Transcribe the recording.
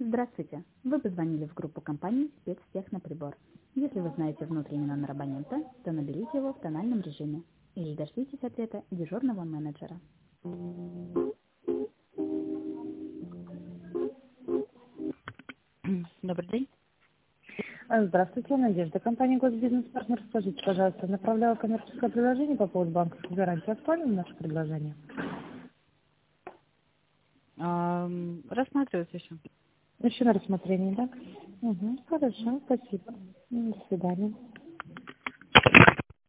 Здравствуйте. Вы позвонили в группу компании «Спецтехноприбор». Если вы знаете внутренний номер абонента, то наберите его в тональном режиме или дождитесь ответа дежурного менеджера. Добрый день. Здравствуйте, Надежда. Компания «Госбизнес-партнер». Скажите, пожалуйста, направляла коммерческое предложение по поводу банковской гарантии. Актуально наше предложение? Рассматривается еще. Еще на рассмотрение, да? Угу, хорошо, спасибо. До свидания.